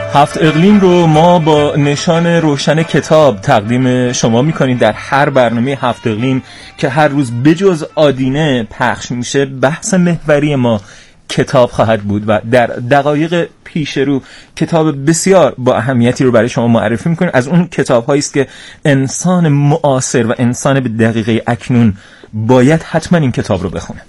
هفت اقلیم رو ما با نشان روشن کتاب تقدیم شما میکنیم در هر برنامه هفت اقلیم که هر روز بجز آدینه پخش میشه. بحث محوری ما کتاب خواهد بود و در دقایق پیش رو کتاب بسیار با اهمیتی رو برای شما معرفی میکنیم. از اون کتاب هایی است که انسان معاصر و انسان به دقیقه اکنون باید حتما این کتاب رو بخونه.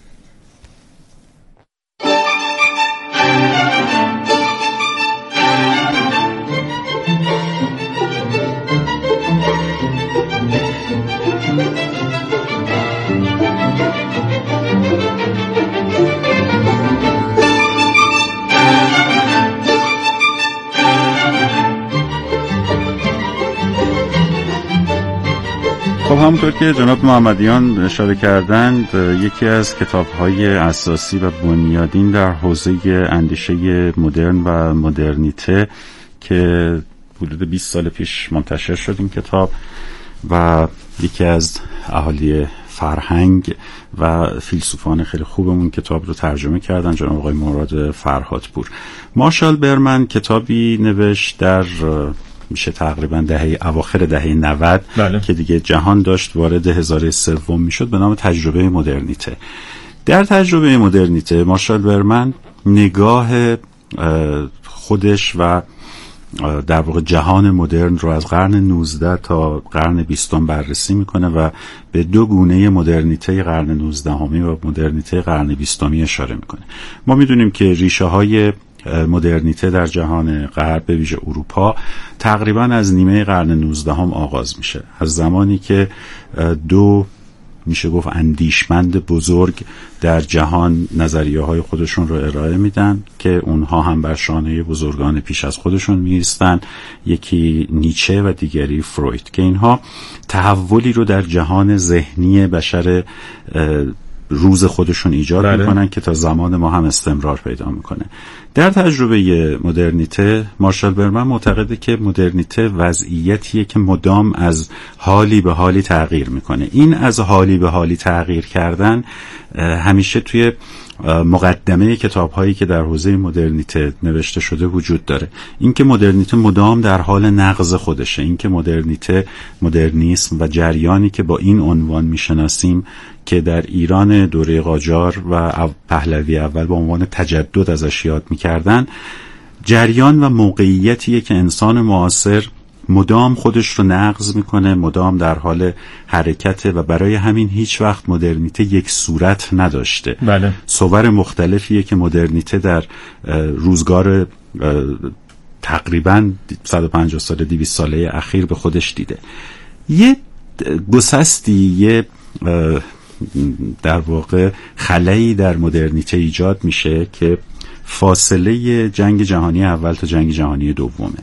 خب همونطور که جناب محمدیان اشاره کردند، یکی از کتاب‌های اساسی و بنیادین در حوزه اندیشه مدرن و مدرنیته که حدود 20 سال پیش منتشر شد این کتاب و یکی از اهالی فرهنگ و فیلسوفان خیلی خوبمون کتاب رو ترجمه کردن، جناب آقای مراد فرهادپور. مارشال برمن کتابی نوشت در میشه تقریبا اواخر دهه 90 که دیگه جهان داشت وارد هزاره سوم میشد، به نام تجربه مدرنیته. در تجربه مدرنیته مارشال برمن نگاه خودش و در واقع جهان مدرن رو از قرن 19 تا قرن 20 بررسی میکنه و به دو گونه مدرنیته قرن 19 و مدرنیته قرن 20 اشاره میکنه. ما میدونیم که ریشه های مدرنیته در جهان غرب به ویژه اروپا تقریبا از نیمه قرن 19 آغاز میشه، از زمانی که دو میشه گفت اندیشمند بزرگ در جهان نظریه های خودشون رو ارائه میدن که اونها هم بر شانه بزرگان پیش از خودشون میستن، یکی نیچه و دیگری فروید، که اینها تحولی رو در جهان ذهنی بشر روز خودشون ایجاد میکنن که تا زمان ما هم استمرار پیدا میکنه. در تجربه مدرنیته مارشال برمن معتقده که مدرنیته وضعیتیه که مدام از حالی به حالی تغییر میکنه. این از حالی به حالی تغییر کردن همیشه توی مقدمه کتاب‌هایی که در حوزه مدرنیته نوشته شده وجود داره. اینکه مدرنیته مدام در حال نقض خودشه، اینکه مدرنیته، مدرنیسم و جریانی که با این عنوان میشناسیم که در ایران دوره قاجار و پهلوی اول با عنوان تجدد ازش یاد میکردن، جریان و موقعیتیه که انسان معاصر مدام خودش رو نقض میکنه، مدام در حال حرکته و برای همین هیچ وقت مدرنیته یک صورت نداشته. صور مختلفیه که مدرنیته در روزگار تقریباً 150 سال 200 ساله اخیر به خودش دیده. یه گسستی، یه در واقع خلایی در مدرنیته ایجاد میشه که فاصله جنگ جهانی اول تا جنگ جهانی دومه.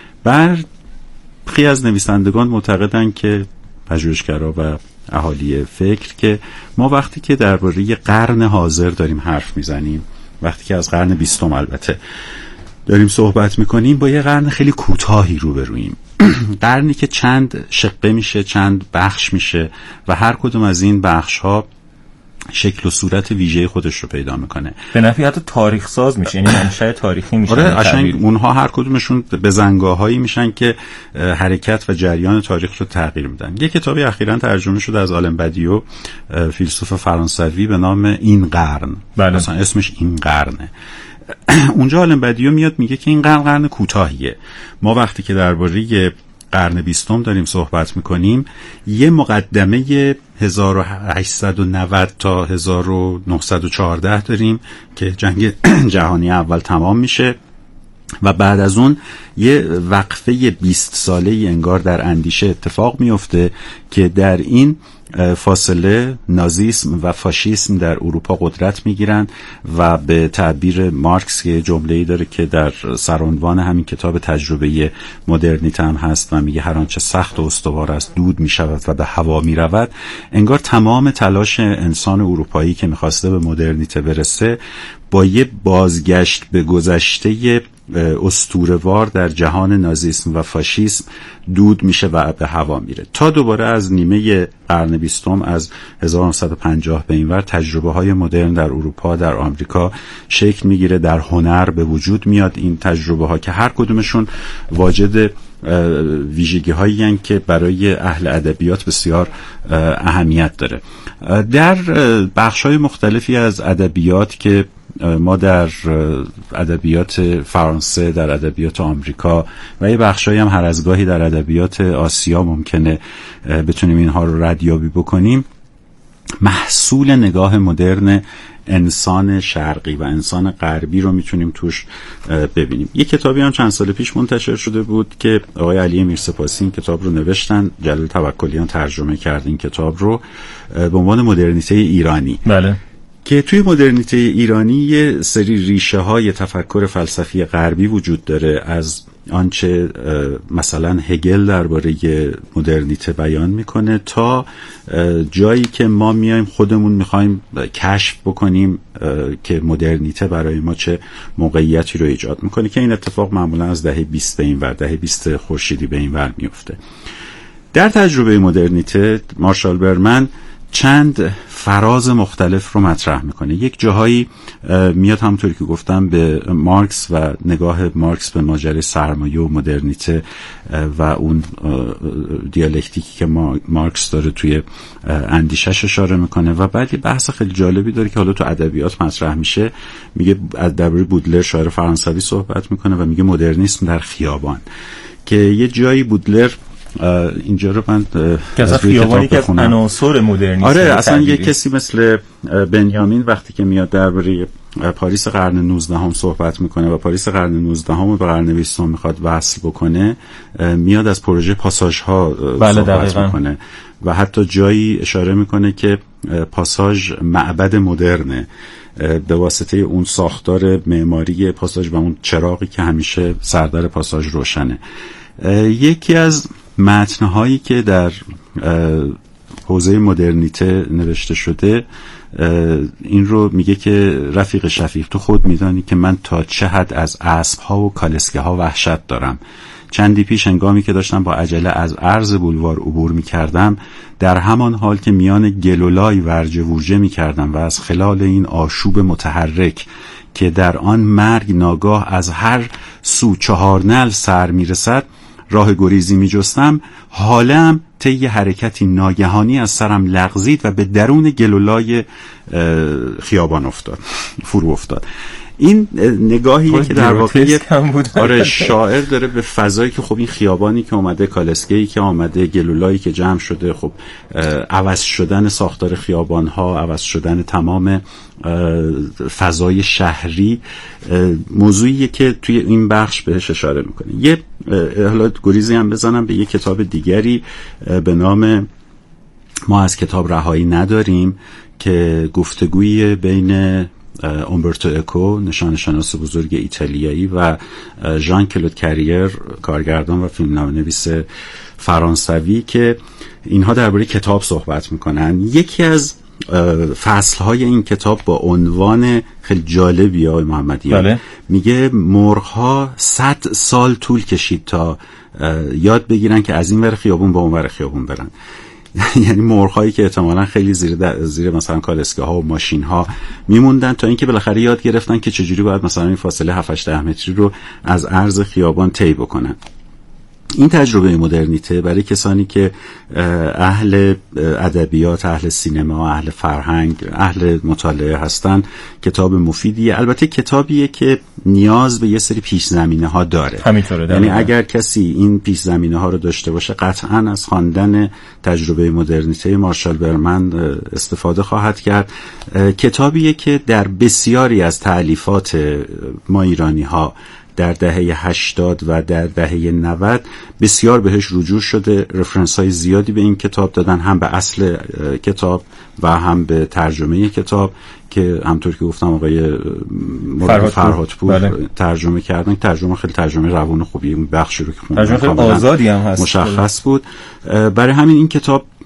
برخی از نویسندگان معتقدن که پژوهشگرا و اهالی فکر که ما وقتی که درباره قرن حاضر داریم حرف میزنیم، وقتی که از قرن 20 البته داریم صحبت میکنیم، با یه قرن خیلی کوتاهی روبرویم. قرنی که چند شقه میشه، چند بخش میشه و هر کدوم از این بخش ها شکل و صورت ویژه خودش رو پیدا میکنه. به نفع حتی تاریخ ساز میشه، یعنی منشأ تاریخی میشه. آره، قشنگ اونها هر کدومشون بزنگاهایی میشن که حرکت و جریان تاریخ رو تغییر میدن. یک کتابی اخیراً ترجمه شده از آلن بدیو، فیلسوف فرانسوی، به نام این قرن. مثلا اسمش این قرنه. اونجا آلن بدیو میاد میگه که این قرن کوتاهیه. ما وقتی که درباره قرن 20 داریم صحبت میکنیم، یه مقدمه 1890 تا 1914 داریم که جنگ جهانی اول تمام میشه و بعد از اون یه وقفه 20 ساله‌ای انگار در اندیشه اتفاق میفته که در این فاصله نازیسم و فاشیسم در اروپا قدرت میگیرن و به تعبیر مارکس که جمله‌ای داره که در سرعنوان همین کتاب تجربه مدرنیته هم هست و میگه هر آنچه سخت و استوار است دود میشود و به هوا میرود، انگار تمام تلاش انسان اروپایی که میخواسته به مدرنیته برسه با یه بازگشت به گذشته اسطوره‌وار در جهان نازیسم و فاشیسم دود میشه و به هوا میره تا دوباره از نیمه قرن 20 از 1950 به اینور تجربه‌های مدرن در اروپا، در آمریکا شکل میگیره، در هنر به وجود میاد این تجربه‌ها که هر کدومشون واجد ویژگی‌هایی هستند که برای اهل ادبیات بسیار اهمیت داره. در بخش‌های مختلفی از ادبیات که ما در ادبیات فرانسه، در ادبیات آمریکا و یه بخشایی هم هر از گاهی در ادبیات آسیا ممکنه بتونیم اینها رو ردیابی بکنیم، محصول نگاه مدرن انسان شرقی و انسان غربی رو میتونیم توش ببینیم. یک کتابی هم چند سال پیش منتشر شده بود که آقای علی میرسپاسی این کتاب رو نوشتن، جلال توکلیان ترجمه کرد این کتاب رو به عنوان مدرنیته ایرانی. بله. که توی مدرنیته ایرانی یه سری ریشه های تفکر فلسفی غربی وجود داره، از آنچه مثلا هگل درباره مدرنیته بیان میکنه تا جایی که ما میایم خودمون میخوایم کشف بکنیم که مدرنیته برای ما چه موقعیتی رو ایجاد میکنه، که این اتفاق معمولا از دهه 20 به این ور، دهه 20 خورشیدی به این ور میفته. در تجربه مدرنیته مارشال برمن چند فراز مختلف رو مطرح میکنه. یک جاهایی میاد همونطوری که گفتم به مارکس و نگاه مارکس به ماجرای سرمایه و مدرنیته و اون دیالکتیکی که مارکس داره توی اندیشش اشاره میکنه و بعد یه بحث خیلی جالبی داره که حالا تو ادبیات مطرح میشه. میگه از درباره بودلر شاعر فرانسوی صحبت میکنه و میگه مدرنیسم در خیابان، که یه جایی بودلر اینجا رو من از خیابانی که از عناصر مدرنیسم، آره اصلا یه کسی مثل بنیامین وقتی که میاد درباره پاریس قرن 19 هم صحبت میکنه و پاریس قرن 19 هم به قرن 20 هم میخواد وصل بکنه، میاد از پروژه پاساژ ها صحبت میکنه و حتی جایی اشاره میکنه که پاساژ معبد مدرنه به واسطه اون ساختار معماری پاساژ و اون چراغی که همیشه سردر پاساژ روشنه. یکی از متن‌هایی که در حوزه مدرنیته نوشته شده این رو میگه که رفیق شفیق تو خود میدانی که من تا چه حد از اسب‌ها و کالسکه‌ها وحشت دارم. چندی پیش هنگامی که داشتم با عجله از عرض بولوار عبور میکردم، در همان حال که میان گلولای ورجه ورجه میکردم و از خلال این آشوب متحرک که در آن مرگ ناگاه از هر سو 4 نعل سر میرسد راه گریزی میجستم، حالم طی حرکتی ناگهانی از سرم لغزید و به درون گلولای خیابان فرو افتاد. این نگاهی که در واقع آره شاعر داره به فضایی که خب این خیابانی که اومده، کالسکه‌ای که اومده، گلولایی که جمع شده، خب عوض شدن ساختار خیابان‌ها، عوض شدن تمام فضای شهری، موضوعیه که توی این بخش بهش اشاره میکنه. یه حالا گریزی هم بزنم به یه کتاب دیگری به نام ما از کتاب رهایی نداریم که گفتگوی بین اومبرتو اکو نشانشناس بزرگ ایتالیایی و ژان کلود کریر کارگردان و فیلمنامه‌نویس فرانسوی که اینها درباره کتاب صحبت میکنن. یکی از فصلهای این کتاب با عنوان خیلی جالبی آقای محمدیان میگه مرغ‌ها 100 سال طول کشید تا یاد بگیرن که از این ور خیابون به اون ور خیابون برن. یعنی مرغ‌هایی که احتمالاً خیلی زیر مثلا کالسکه‌ها و ماشین‌ها میموندن تا اینکه بالاخره یاد گرفتن که چجوری باید مثلا این فاصله 7-8 متری رو از عرض خیابان طی بکنن. این تجربه مدرنیته برای کسانی که اهل ادبیات، اهل سینما، اهل فرهنگ، اهل مطالعه هستن کتاب مفیدیه. البته کتابیه که نیاز به یه سری پیش زمینه ها داره. همینطوره. یعنی اگر کسی این پیش زمینه ها رو داشته باشه قطعاً از خواندن تجربه مدرنیته مارشال برمن استفاده خواهد کرد. کتابیه که در بسیاری از تألیفات ما ایرانی ها در دهه 80 و در دهه 90 بسیار بهش رجوع شده. رفرنس های زیادی به این کتاب دادن، هم به اصل کتاب و هم به ترجمه کتاب که همطور که گفتم آقای مراد فرهادپور ترجمه کردن. ترجمه خیلی ترجمه روون خوبی، اون بخشی رو که خوندم ترجمه خیلی آزادی هم هست، مشخص بود. برای همین این کتاب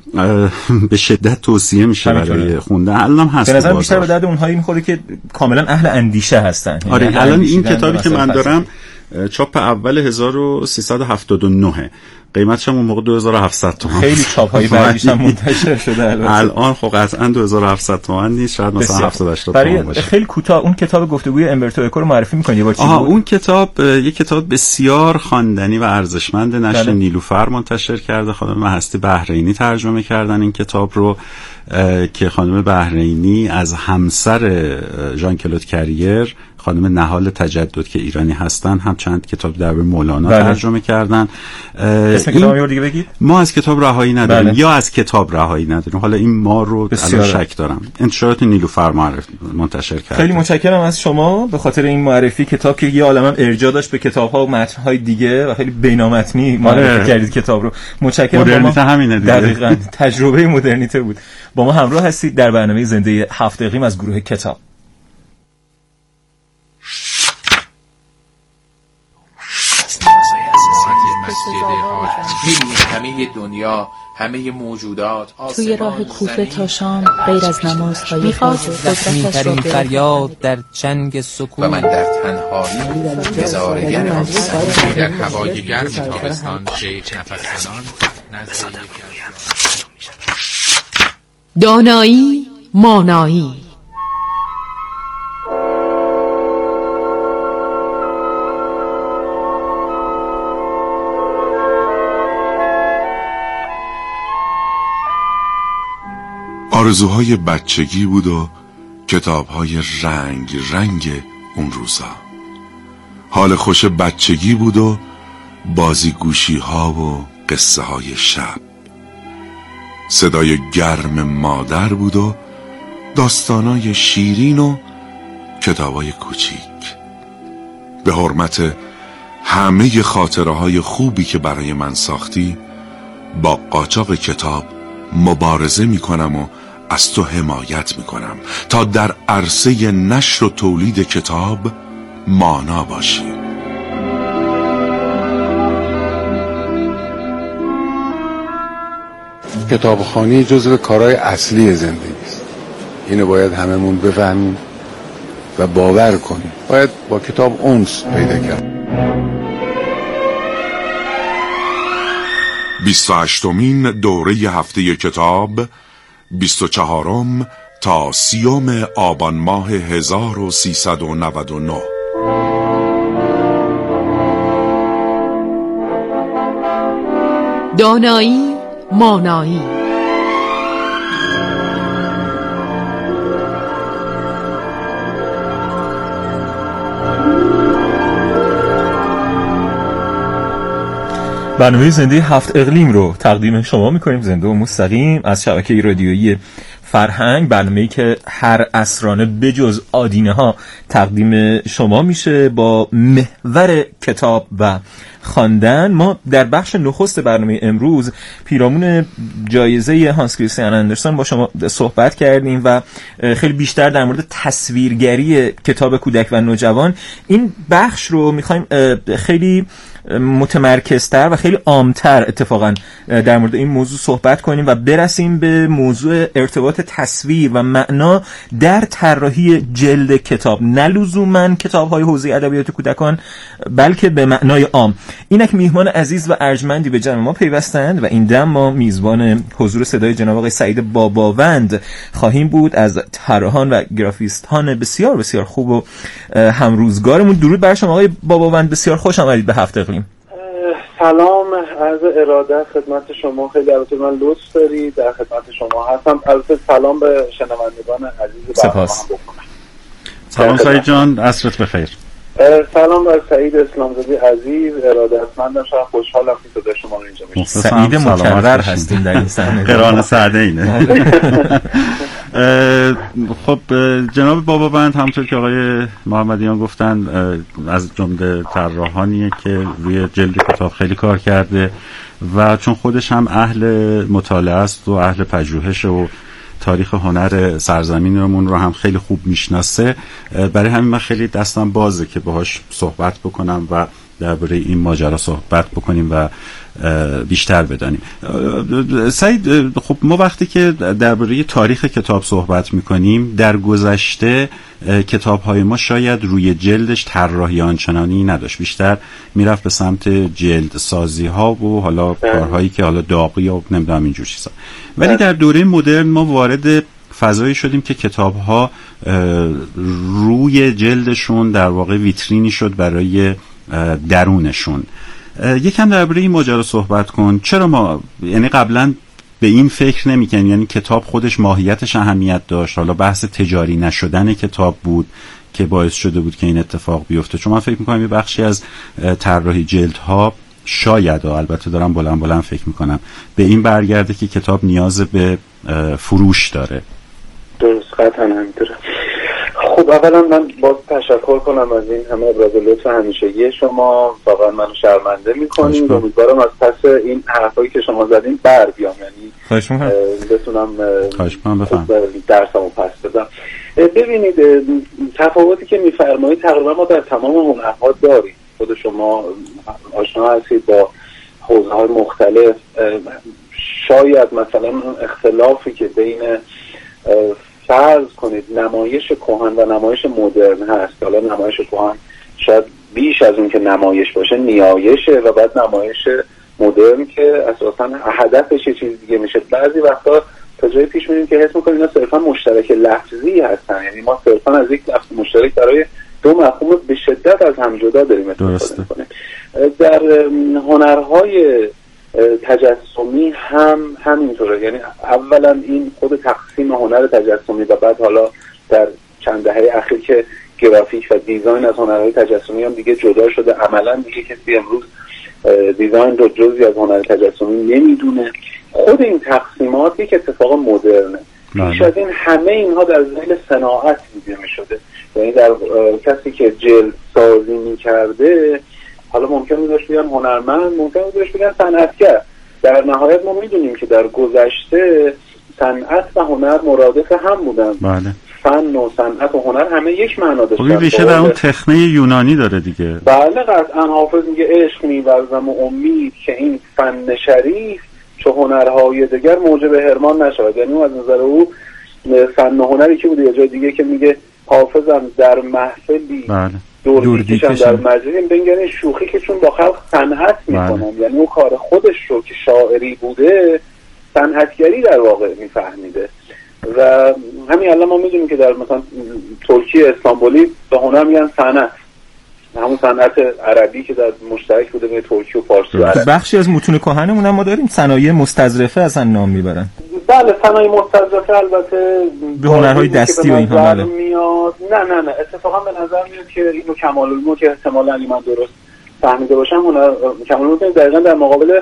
به شدت توصیه میشه برای خوندن. الان هست به نظر بیشتر به درد اونهایی میخوره که کاملا اهل اندیشه هستن. آره الان این کتابی که من دارم چاپ اول 1379 قیمتش هم اون موقع 2700 تومان. خیلی چاپ‌های بعدیش هم منتشر شده الان خب قطعا 2700 تومان نیست، شاید مثلا 70-80 تومان باشه. خیلی کوتاه اون کتاب گفتگوی امبرتو اکو رو معرفی می‌کنی؟ اون کتاب یک کتاب بسیار خواندنی و ارزشمند نشر نیلوفر منتشر کرده. خانم هستی بحرینی ترجمه کردن این کتاب رو که خانم بحرینی از همسر ژان کلود کریر خانم نهال تجدد که ایرانی هستن هم چند کتاب درباره مولانا ترجمه کردن. اسم کتاب رو دیگه بگید. ما از کتاب رهایی نداریم یا از کتاب رهایی نداریم. حالا این ما رو الان شک دارم. انتشارات نیلوفر منتشر کرده. خیلی متشکرم از شما به خاطر این معرفی کتاب که یه عالمه ارجاع داشت به کتاب‌ها و متن‌های دیگه و خیلی بینامتنی معرفی کردید کتاب رو. متشکرم. مدرنیته همینه دیگه. دقیقاً تجربه مدرنیته بود. با ما همراه هستید در برنامه زنده 7 اقلیم از گروه کتاب. همه دنیا، همه موجودات توی راه کوفه تا شام غیر از نمازهای میخواست زخمی‌ترین فریاد در چنگ سکوت و من در تنهایی هزارگر در هوای گرم تابستان شیخ نفس‌زنان دانایی مانایی. آرزوهای بچگی بود و کتابهای رنگ رنگ اون روزا. حال خوش بچگی بود و بازیگوشی ها و قصه های شب. صدای گرم مادر بود و داستانای شیرین و کتابای کوچیک. به حرمت همه خاطره های خوبی که برای من ساختی با قاچاق کتاب مبارزه میکنم و از تو حمایت میکنم تا در عرصه نشر و تولید کتاب مانا باشی. کتابخوانی جزو کارهای اصلی زندگی است. اینو باید هممون بفهمیم و باور کنیم. باید با کتاب انس پیدا کرد. 28مین دوره هفته کتاب 24 تا 30 آبان ماه 1399. دانایی مانایی. برنامه زنده 7 اقلیم رو تقدیم شما میکنیم، زنده و مستقیم از شبکه رادیویی فرهنگ. برنامه‌ای که هر عصرانه بجز آدینه ها تقدیم شما میشه با محور کتاب و خواندن. ما در بخش نخست برنامه امروز پیرامون جایزه هانس کریستیان اندرسن با شما صحبت کردیم و خیلی بیشتر در مورد تصویرگری کتاب کودک و نوجوان این بخش رو میخوایم خیلی متمرکزتر و خیلی عامتر اتفاقا در مورد این موضوع صحبت کنیم و برسیم به موضوع ارتباط تصویر و معنا در طراحی جلد کتاب، نه لزوماً کتاب‌های حوزه ادبیات کودکان بلکه به معنای عام. اینک میهمان عزیز و ارجمندی به جمع ما پیوستند و این دم ما میزبان حضور صدای جناب آقای سعید باباوند خواهیم بود از طراحان و گرافیستان بسیار بسیار خوب و همروزگارمون. درود بر شما آقای باباوند، بسیار خوش آمدید به 7 اقلیم. سلام، عرض ارادت خدمت شما. خیلی البته من لطف دارید، در خدمت شما هستم. البته سلام به شنوندگان عزیز برنامه هم بکنم. سلام سعید جان، عصرت بخیر. سلام بر سعید اسلامزاده عزیز، ارادتمندم. شما خوشحالم که صدای شما رو اینجا میشنوم. سعید مکرر هستیم در این صحنه. قران سعده اینه. خب جناب باباوند همونطور که آقای محمدیان گفتن از جمله طراحانیه که روی جلد کتاب خیلی کار کرده و چون خودش هم اهل مطالعه است و اهل پژوهش و تاریخ هنر سرزمینمون رو هم خیلی خوب میشناسه، برای همین من خیلی دستم بازه که باهاش صحبت بکنم و درباره این ماجرا صحبت بکنیم و بیشتر بدانیم. سعید، خب ما وقتی که درباره تاریخ کتاب صحبت میکنیم، در گذشته کتاب‌های ما شاید روی جلدش طراحی آنچنانی نداشت، بیشتر میرفت به سمت جلد سازی ها و حالا کارهایی که حالا داغی و نمیدونم اینجور چیزا. ولی در دوره مدرن ما وارد فضایی شدیم که کتاب‌ها روی جلدشون در واقع ویترینی شد برای درونشون. یکم درباره این ماجرا صحبت کن. چرا ما یعنی قبلا به این فکر نمی‌کنیم، یعنی کتاب خودش ماهیتش اهمیت داشت، حالا بحث تجاری نشدن کتاب بود که باعث شده بود که این اتفاق بیفته؟ چون من فکر می‌کنم یه بخشی از طراحی جلدها شاید، البته دارم بلند فکر می‌کنم، به این برگرده که کتاب نیاز به فروش داره. درست، قطعا همینطوره. خب اولا من باز تشکر کنم از این همه ابراز لطف همیشگی شما، واقعا منو شرمنده میکنید. امیدوارم از پس این حرفایی که شما زدین بر بیام، یعنی بتونم درسمو پس بدم. ببینید تفاوتی که میفرمایید تقریبا ما در تمام هنرها داریم. خود شما آشنا هستید با حوزه‌های مختلف. شاید مثلا اختلافی که بین فرض کنید نمایش کهن و نمایش مدرن هست، حالا نمایش کهن شاید بیش از اون که نمایش باشه نیایشه و بعد نمایش مدرن که اساساً هدفش یه چیز دیگه میشه. بعضی وقتا تا جایی پیش میریم که حس میکنیم اینا صرفا مشترک لفظی هستن، یعنی ما صرفا از یک لفظ مشترک برای دو مفهوم به شدت از هم جدا داریم استفاده میکنیم. در هنرهای تجسمی هم همینطوره. یعنی اولا این خود تقسیم هنر تجسمی و بعد حالا در چند دهه اخیر که گرافیک و دیزاین از هنرهای تجسمی هم دیگه جدا شده، عملا دیگه کسی امروز دیزاین رو جزئی از هنر تجسمی نمیدونه. خود این تقسیمات یک اتفاق مدرنه. پیش از این همه اینها در ذیل صناعت دیده میشده، یعنی در کسی که جلد سازی میکرده حالا ممکنه بودش بگن هنرمند، ممکنه بودش بگن صنعتگر. در نهایت ما میدونیم که در گذشته صنعت و هنر مرادف هم بودن. بله. فن و صنعت و هنر همه یک معنا داشتن. خب این ریشه در اون تخنه یونانی داره دیگه. بله قطعا. حافظ میگه عشق می‌ورزم و امید که این فن شریف چو هنرهای دیگر موجب حرمان نشود. یعنی از نظر او فن و هنری که بوده. یا جای دیگه که میگه حافظم در محفلی بله. دوردیکشم در مجلسی بنگرین شوخی که چون با خلق صنعت میکنم. یعنی اون کار خودش رو که شاعری بوده صنعتگری در واقع میفهمیده. و همین الان ما میدونیم که در مثلا ترکیه استانبولی به هنر میگن صنعت، همون صنعت عربی که در مشترک بوده بین ترکی و فارسی و عربی. بخشی از متون کهنمون هم ما داریم صنایع مستظرفه اصلا نام میبرن. بله صنایع مستظرفه البته به هنرهای دستی و اینها. بله میاد. نه اتفاقا به نظر میاد که اینو کمال‌الملک که احتمالاً من درست فهمیده باشم، هنر کمال‌الملک دقیقاً در مقابل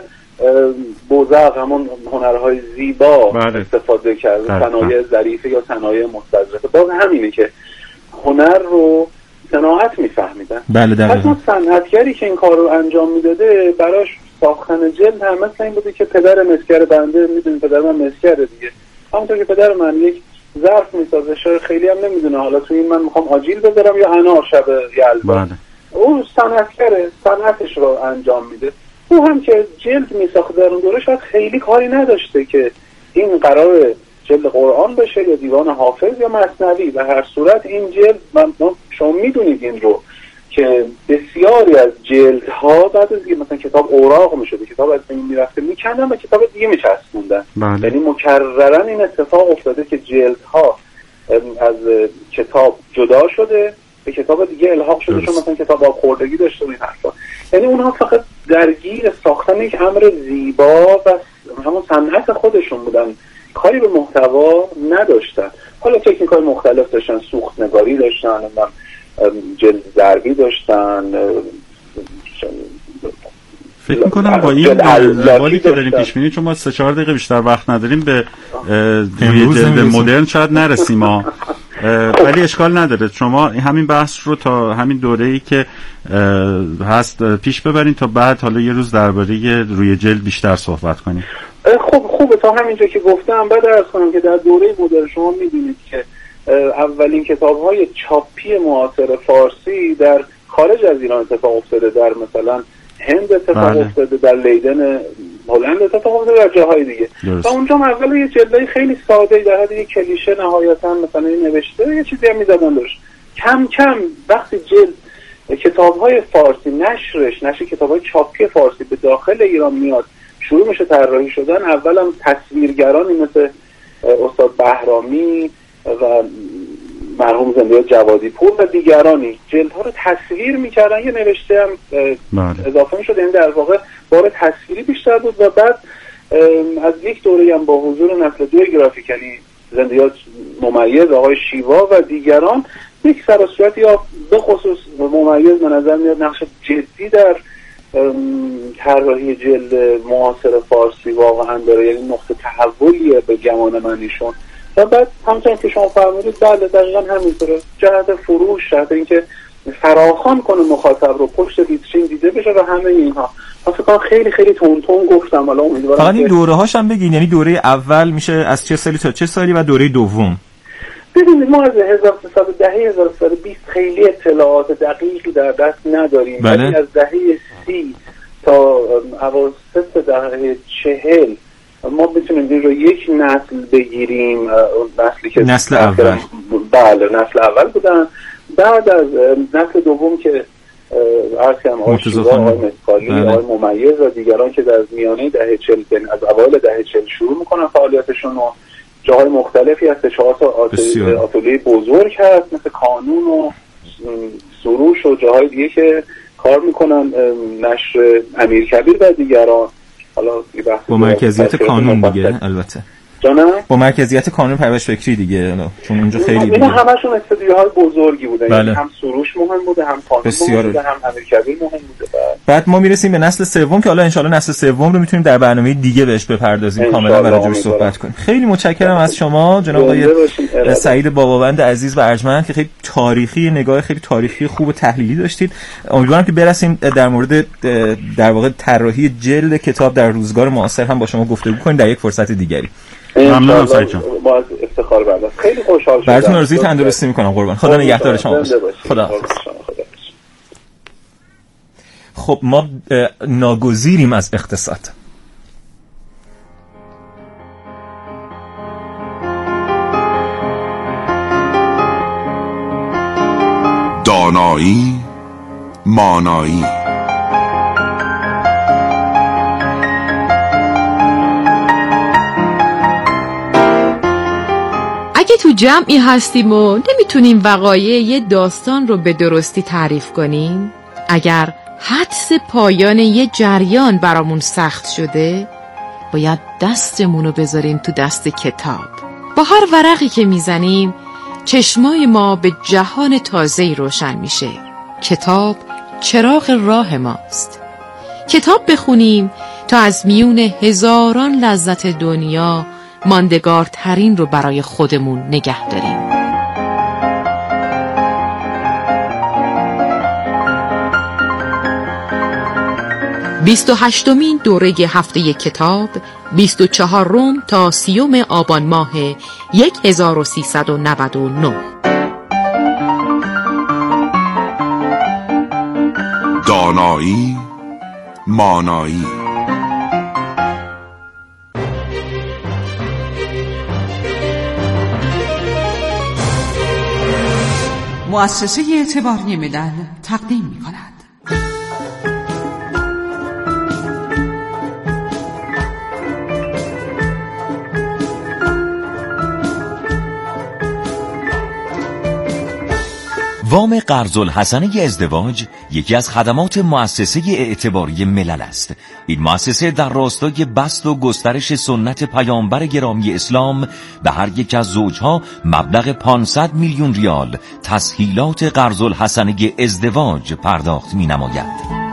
بوزق همون هنرهای زیبا استفاده کرده، صنایع ظریفه یا صنایع مستظرفه. باز همینه که هنر رو صناعت میفهمیدن. بله دقیقاً. پس اون صنعتگری که این کار رو انجام میداده براش ساختن جلد هم مثل این بوده که پدر مسگر بنده، میدونی پدر من مسگره دیگه، همونطور که پدر من یک ظرف میسازه شاید خیلی هم نمیدونه حالا تو این من میخوام آجیل بذارم یا انار شب یلدا. اون صنعتگره، صنعتش رو انجام میده. او هم که جلد میساخته در اون دوره شاید خیلی کاری نداشته که این قرار جلد قرآن بشه یا دیوان حافظ یا مثنوی. به هر صورت این جلد شما میدونید این رو که بسیاری از جلدها بعد از اینکه مثلا کتاب اوراق میشده، کتاب از این میرفته میکندن و کتاب دیگه میچسبوندن. یعنی مکررن این اتفاق افتاده که جلدها از کتاب جدا شده به کتاب دیگه الحاق شده، چون مثلا کتاب آبخوردگی داشته و این حرفا. یعنی اونها فقط درگیر ساختن یک امر زیبا و همون صنعت خودشون بودن، کاری به محتوا نداشتن. حالا تکنیک‌های مختلف داشتن، سوخت نگاری داشتن، جلد ضربی داشتن. فکر میکنم با این لوالی که داریم پیش می‌بینیم، چون ما 3-4 دقیقه بیشتر وقت نداریم، به روی جلد مدرن شاید نرسیم ما، ولی اشکال نداره. شما همین بحث رو تا همین دوره‌ای که هست پیش ببرین تا بعد حالا یه روز درباره روی جلد بیشتر صحبت کنیم. خب خوبه تا همینجا که گفتم بعد عرض کنم که در دوره مدرن شما می‌بینید که اولین کتاب‌های چاپی معاصر فارسی در خارج از ایران اتفاق افتاده. در مثلا هند اتفاق افتاده، در لیدن هلند اتفاق افتاده، در جاهای دیگه. و اونجا اول یه جلدهای خیلی ساده در حد یه کلیشه نهایتا مثلا نوشته یه چیزی هم می‌زدن روش. کم کم وقتی جلد کتاب‌های فارسی نشر کتاب‌های چاپی فارسی به داخل ایران میاد، شروع میشه طراحی شدن. اولم تصویرگرانی مثل استاد بهرامی و مرحوم زنده جوادی پور و دیگرانی جلدها رو تصویر میکردن، یه نوشته هم اضافه میشد، یعنی در واقع بار تصویری بیشتر بود. و بعد از یک دوره هم با حضور نسل 2 گرافیکنی زندیات ممیز آقای شیوا و دیگران یک سراسرات یا به خصوص ممیز به نظر میاد نقش جدی در طراحی جلد معاصر فارسی واقعا داره، یعنی نقطه تحولیه به گمان من ایشون. و بعد همچنین که شما فرمودید بله دقیقا همینطوره، جهت فروش، جهت اینکه فراخوان کنه مخاطب رو، پشت ویترین دیده بشه و همه اینها. فکر خیلی خیلی تون گفتم، حالا امیدوارم فقط این دوره هاش هم بگین، یعنی دوره اول میشه از چه سالی تا چه سالی و دوره دوم؟ ببینید ما از 1320 خیلی اطلاعات دقیقی در دست نداریم، ولی از دهه 30 تا اواسط دهه 40 ما بتونیم این رو یک نسل بگیریم. نسلی که نسل اول بله نسل اول بودن، بعد از نسل دوم که عرض کردم آقای شیوا، آقای مسکالی، آقای ممیز و دیگران که در میانه دهه 40 از اوایل دهه 40 شروع میکنن فعالیتشون و جاهای مختلفی هست، 4 تا آتلیه بزرگ هست مثل کانون و سروش و جاهای دیگه که کار میکنن، نشر امیرکبیر و دیگران. حالا با مرکزیت کانون دیگه، البته با مرکزیت کانون پرورش فکری دیگه، چون اونجا خیلی اینا همشون استودیوهای بزرگی بودن. بله. هم سروش مهم بوده، هم کانون مهم بوده، هم امیرکبیر مهم بوده. بعد ما میرسیم به نسل سوم که حالا انشالله نسل سوم رو میتونیم در برنامه دیگه بهش بپردازیم، کاملا راجعش صحبت کنیم. خیلی متشکرم از شما جناب آقای سعید باباوند عزیز و ارجمند که خیلی تاریخی، نگاه خیلی تاریخی خوب و تحلیلی داشتید. امیدوارم که برسیم در مورد در واقع طراحی جلد کتاب در روزگار معاصر هم با شما گفتگو کنیم در یک فرصت دیگری. ممنونم سعید جان. با افتخار برداشت. خیلی خوشحال شدم. براتون آرزوی تندرستی میکنم قربان. خدا نگهدار شما باشه. خدا. خب ما ناگزیریم از اقتصاد. دانایی مانایی. اگه تو جمعی هستیم و نمیتونیم وقایع یه داستان رو به درستی تعریف کنیم، اگر حدس پایان یه جریان برامون سخت شده، باید دستمون رو بذاریم تو دست کتاب. با هر ورقی که میزنیم چشمای ما به جهان تازه‌ای روشن میشه. کتاب چراغ راه ماست. کتاب بخونیم تا از میون هزاران لذت دنیا ماندگارترین رو برای خودمون نگه داریم. بیست و هشتمین دوره هفته کتاب 24 تا 30 آبان ماه 1399. دانایی مانایی. مؤسسه اعتباری ملل تقدیم می‌کند. وام قرض‌الحسنه ازدواج یکی از خدمات مؤسسه اعتباری ملل است. این مؤسسه در راستای بسط و گسترش سنت پیامبر گرامی اسلام به هر یک از زوجها مبلغ 500 میلیون ریال تسهیلات قرض‌الحسنه ازدواج پرداخت می‌نماید.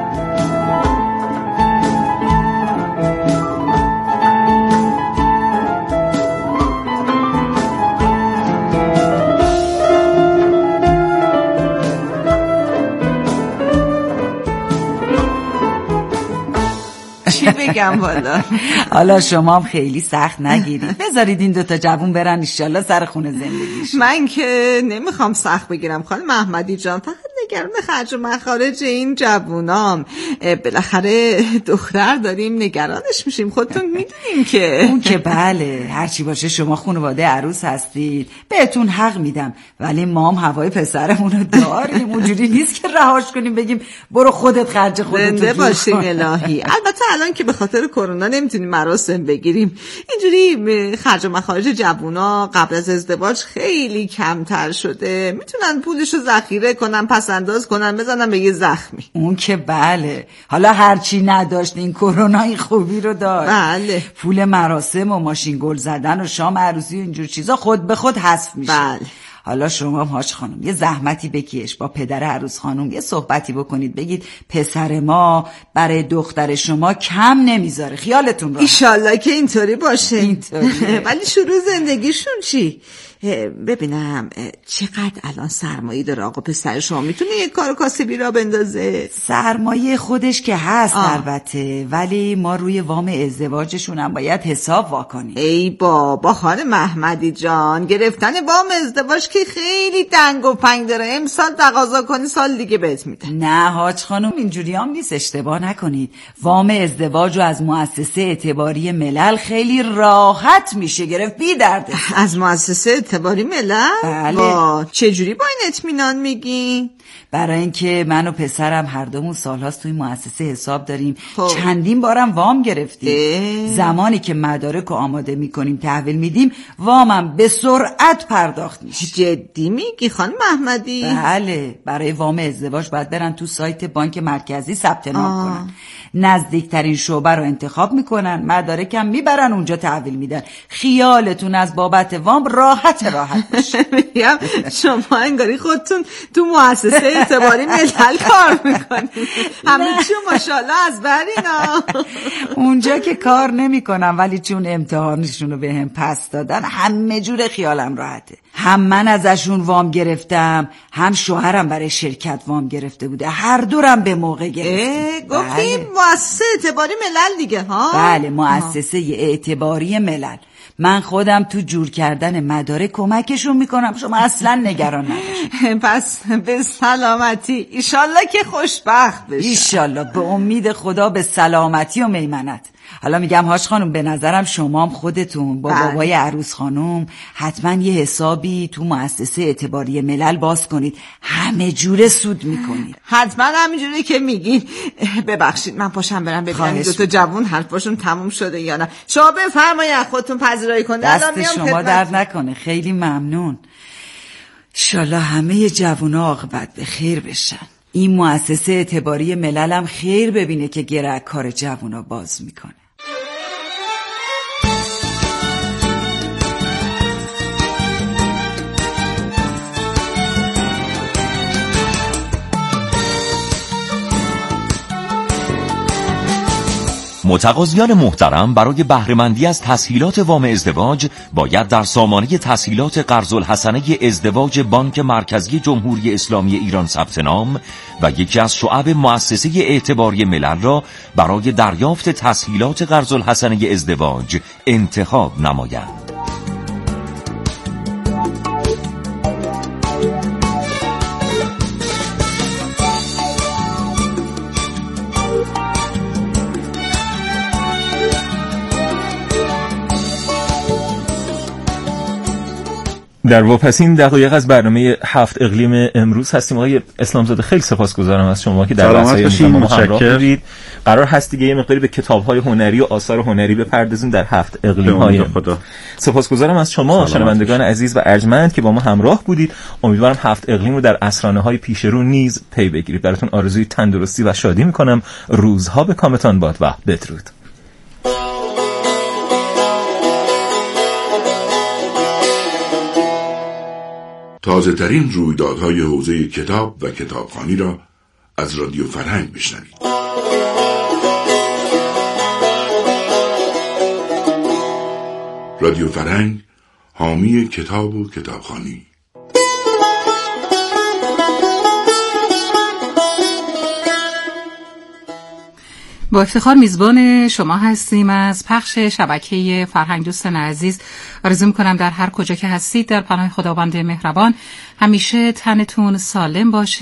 بگم حالا شما هم خیلی سخت نگیرید، بذارید این دوتا جوون برن انشالله سر خونه زندگیش. من که نمیخوام سخت بگیرم خانم احمدی جان، فقط نگران خرج و مخارج این جوونام. بالاخره دختر داریم، نگرانش میشیم، خودتون میدونیم که. اون که بله، هرچی باشه شما خانواده عروس هستید، بهتون حق میدم، ولی ما هم هوای پسرمون رو داریم. اونجوری نیست که رهاش کنیم بگیم برو خودت خرج خودت. زنده باشیم الهی. البته الان که به خاطر کرونا نمیتونیم مراسم بگیریم، اینجوری خرج و مخارج جوونا قبل از ازدواج خیلی کمتر شده، میتونن پولشو ذخیره کنن، پس انداز کنن، بزنن به یه زخمی. اون که بله، حالا هرچی نداشت این کرونا این خوبی رو داشت. بله. پول مراسم و ماشین گل زدن و شام عروسی و اینجور چیزا خود به خود حذف میشه. بله. حالا شما حاج خانم یه زحمتی بکش با پدر عروس خانم یه صحبتی بکنید، بگید پسر ما برای دختر شما کم نمیذاره، خیالتون راحت. ایشالله که اینطوری باشه. اینطوریه. ولی شروع زندگیشون چی؟ ببینم چقدر الان سرمایه داره آقا پسر شما، میتونه یه کار کاسبی را بندازه؟ سرمایه خودش که هست البته، ولی ما روی وام ازدواجشون هم باید حساب واکنیم. ای بابا خانم احمدی جان، گرفتن وام ازدواج که خیلی دنگ و پنگ داره، امسال تقاضا کنی سال دیگه بهت میدن. نه حاج خانم اینجوری هم نیست، اشتباه نکنید. وام ازدواج رو از مؤسسه اعتباری ملل خیلی راحت میشه گرفت، بی درد. از مؤسسه اعتباری ملل؟ بله. چجوری با این اطمینان میگی؟ برای اینکه من و پسرم هر دومون سالهاست توی مؤسسه حساب داریم. چندین بارم وام گرفتیم. زمانی که مدارک رو آماده میکنیم تحویل میدیم، وامم به سرعت پرداخت میشه. جدی میگی خانم احمدی؟ بله، برای وام ازدواج باید برن تو سایت بانک مرکزی ثبت نام کنن، نزدیکترین شعبه رو انتخاب میکنن، مدارکم میبرن اونجا تحویل میدن. خیالتون از بابت وام راحت باشه. میگم شما انگاری خودتون تو مؤسسه اعتباری ملل کار میکنید، همه چی ماشاءالله از برینا. اونجا که کار نمیکنم، ولی چون امتحانشون رو بهم پس دادن همه جور خیالم راحته. هم من ازشون وام گرفتم، هم شوهرم برای شرکت وام گرفته بوده، هر دورم به موقع گرفتیم. گفتیم مؤسسه اعتباری ملل دیگه ها؟ بله، مؤسسه اعتباری ملل. من خودم تو جور کردن مدارک کمکشون میکنم، شما اصلا نگران نباشید. پس به سلامتی، ایشالله که خوشبخت بشن. ایشالله، به امید خدا به سلامتی و میمنت. حالا میگم هاش خانم، به نظرم شما هم خودتون با بابای عروس خانم حتما یه حسابی تو مؤسسه اعتباری ملل باز کنید، همه جوره سود میکنید. حتما همینجوری که میگین. ببخشید من پاشم برم ببینم دو تا جوون حرفاشون تموم شده یا نه. شما بفرمایید خودتون پذیرایی کنید. دست شما درد نکنه، خیلی ممنون. انشالله همه جوونا عاقبت به خیر بشن. این مؤسسه اعتباری ملل هم خیر ببینه که گره کار جوونا باز میکنه. متقاضیان محترم، برای بهره‌مندی از تسهیلات وام ازدواج باید در سامانه تسهیلات قرض الحسنه ازدواج بانک مرکزی جمهوری اسلامی ایران ثبت نام و یکی از شعب مؤسسه اعتباری ملل را برای دریافت تسهیلات قرض الحسنه ازدواج انتخاب نمایند. در واپسین دقایق از برنامه 7 اقلیم امروز هستیم. آقای اسلامزاده خیلی سپاسگزارم از شما که در وسایل ما همراه بودید. قرار هست دیگه یه مقداری به کتاب‌های هنری و آثار هنری بپردازیم در 7 اقلیم‌های خدا. سپاسگزارم از شما شنوندگان عزیز و ارجمند که با ما همراه بودید. امیدوارم 7 اقلیم رو در اسرانه‌های پیش رو نیز پی بگیرید. براتون آرزوی تندرستی و شادی می‌کنم. روزها به کامتان باد و بدرود. تازه ترین رویدادهای حوزه کتاب و کتابخوانی را از رادیو فرهنگ بشنوید. رادیو فرهنگ، حامی کتاب و کتابخوانی. با افتخار میزبان شما هستیم از پخش شبکه فرهنگ. دوستان عزیز، آرزو می‌کنم در هر کجا که هستید در پناه خداوند مهربان همیشه تنتون سالم باشه.